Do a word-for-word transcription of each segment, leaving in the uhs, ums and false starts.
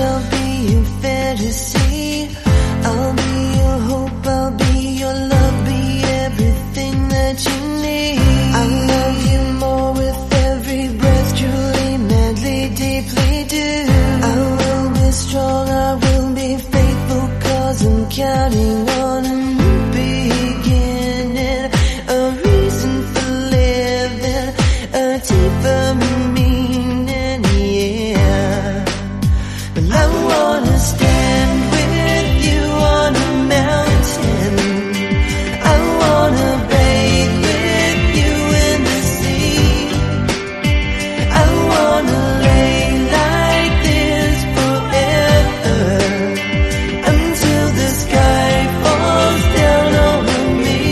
I'll be your fantasy. I'll be your hope, I'll be your love, be everything that you need. I'll love you more with every breath, truly, madly, deeply do. I will be strong, I will be faithful, cause I'm counting on a new beginning, a reason for living, a deeper meaning, yeah. But I wanna stand with you on a mountain, I wanna bathe with you in the sea, I wanna lay like this forever, until the sky falls down over me.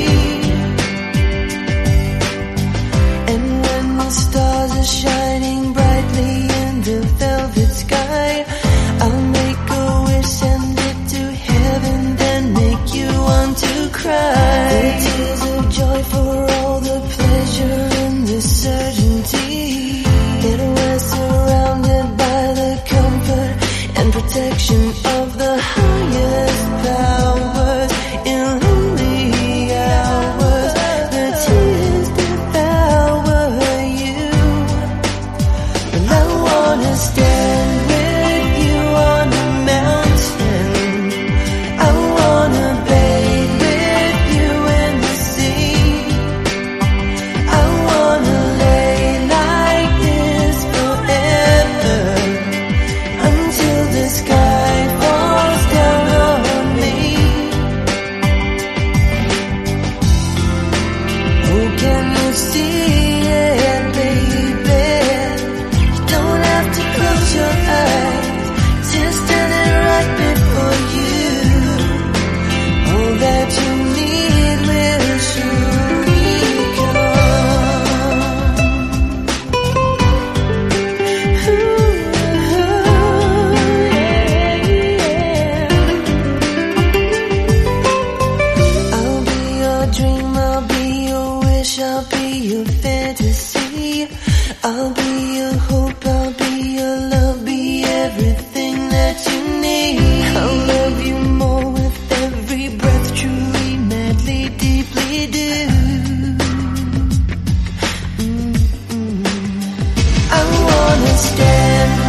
And when the stars are shining brightly in the velvet sky, I'll make a wish, send it to heaven, then make you want to cry. The tears of joy for all the pleasure and the certainty that we're surrounded by the comfort and protection of the highest powers. In lonely hours, the tears devour you. But I wanna stand with you on a mountain, I wanna bathe with you in the sea, I wanna lay like this forever, until the sky falls down on me. Oh, can you see it, baby? You don't have to close your eyes, just standing right before you. All that you need will surely come. Ooh, yeah. I'll be your dream, I'll be your wish, I'll be your fantasy. I'll be your hope, I'll be your love, be everything that you need. I'll love you more with every breath, truly, madly, deeply do. Mm-mm. I wanna stand